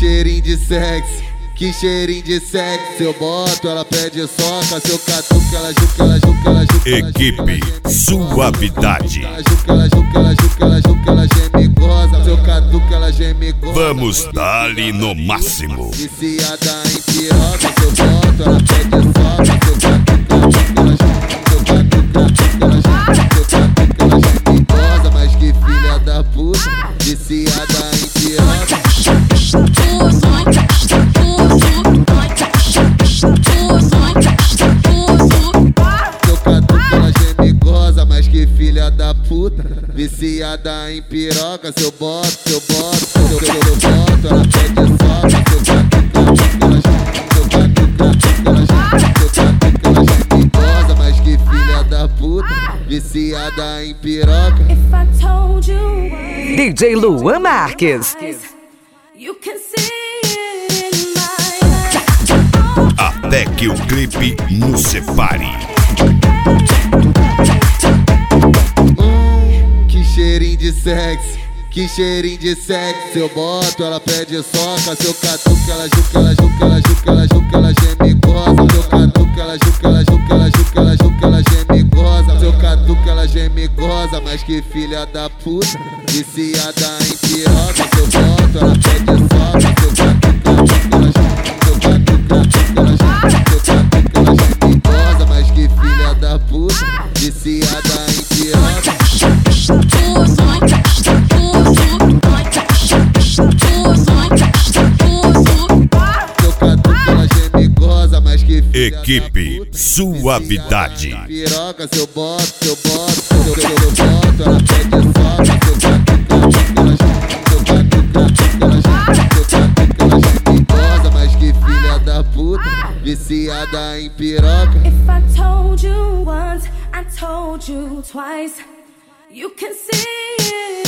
cheirinho de sexo, que cheirinho de sexo. Eu boto, ela pede soca, se eu catuco, ela juca, ela juca, ela juca. Equipe Suavidade. Ela juca, ela juca, ela juca, ela juca, ela geme goza. Se eu catuco, ela geme goza. Vamos dar-lhe no máximo. Viciada em piroca, se eu boto, ela pede soca, se eu catuco, ela juca, ela juca. Mas que filha da puta, viciada em piroca. Seu catuca ela geme goza, mas que filha da puta, viciada em piroca. Se eu boto, se eu boto, se eu boto, ela pede soca. Se eu catuca ela geme goza, mas que filha da puta, viciada em piroca. DJ Luan Marques. You can see it in my eyes. Até que o clipe nos separe. Que cheirinho de sexo, que cheirinho de sexo. Eu boto, ela pede soca. Se eu catuco, ela juca, ela juca, ela juca, ela juca, ela geme goza. Se eu catuco, ela juca, ela juca, ela juca, ela juca, ela geme goza. Se eu catuco, ela geme goza, mas que filha da puta, viciada em piroca. Se eu boto, ela pede soca. Se eu catuco, ela juca, ela juca, se eu catuco, ela juca, ela juca, se eu catuco, ela geme goza, mas que filha da puta, viciada em piroca. Equipe Suavidade. Piroca, se eu boto, se eu boto, se eu boto, ela pede soca. Se eu catuco, ela juca, ela geme goza, mas que filha da puta, viciada em piroca. If I told you once, I told you twice. You can see it